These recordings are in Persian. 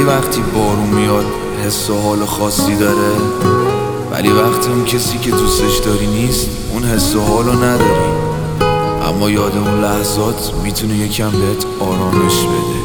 وقتی بارون میاد حس و حال خاصی داره، ولی وقتی اون کسی که دوستش داری نیست اون حس و حالو نداری. اما یاد اون لحظات میتونه یکم بهت آرامش بده.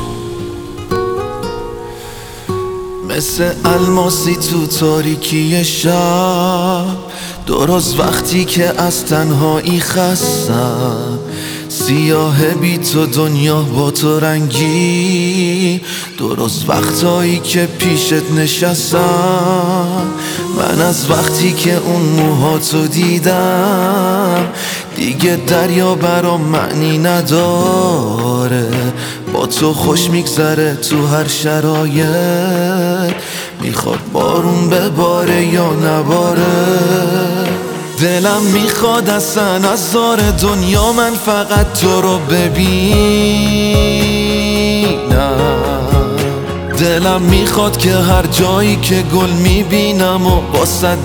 مثل الماسی تو تاریکی شب، درست وقتی که از تنهایی خستم، سیاه بی تو دنیا با تو رنگی، درست وقتایی که پیشت نشستم. من از وقتی که اون موهاتو دیدم دیگه دریا برام معنی نداره. با تو خوش میگذره تو هر شرایط، میخواد بارون بباره یا نباره. دلم میخواد اصلا از دار دنیا من فقط تو رو ببینم. دلم میخواد که هر جایی که گل میبینم و واسط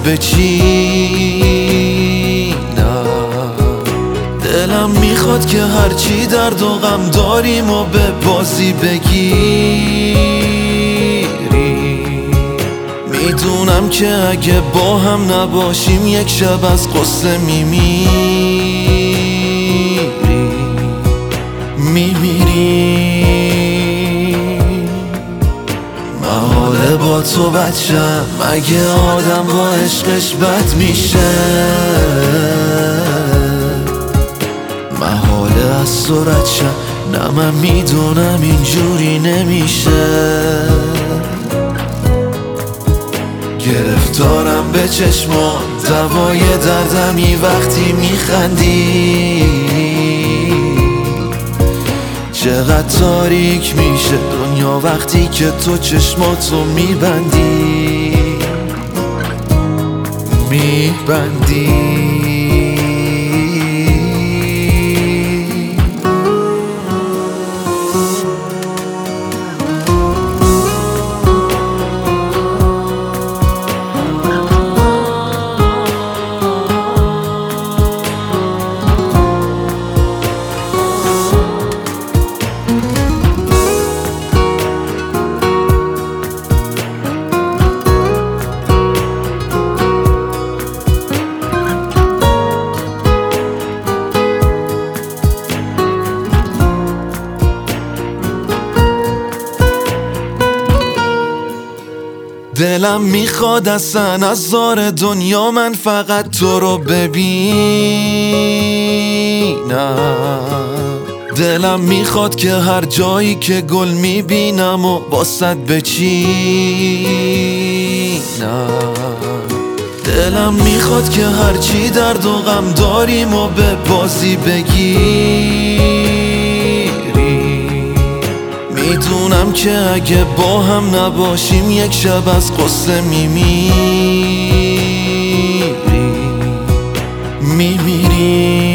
بچینم. دلم میخواد که هرچی درد و غم داریم و به بازی بگیری. میدونم که اگه با هم نباشیم یک شب از غصه میمیری. محاله با تو بچم، مگه آدم با عشقش بد میشه؟ محاله از تو رد شم، نه من میدونم اینجوری نمیشه. گرفتارم به چشمان، دوای دردمی وقتی میخندی. چقدر تاریک میشه دنیا وقتی که تو چشماتو میبندی. دلم میخواد اصلا از دار دنیا من فقط تو رو ببینم. دلم میخواد که هر جایی که گل میبینم و واسط بچینم. دلم میخواد که هرچی درد و غم داریم و به بازی بگیری. میدونم که اگه با هم نباشیم یک شب از غصه میمیری.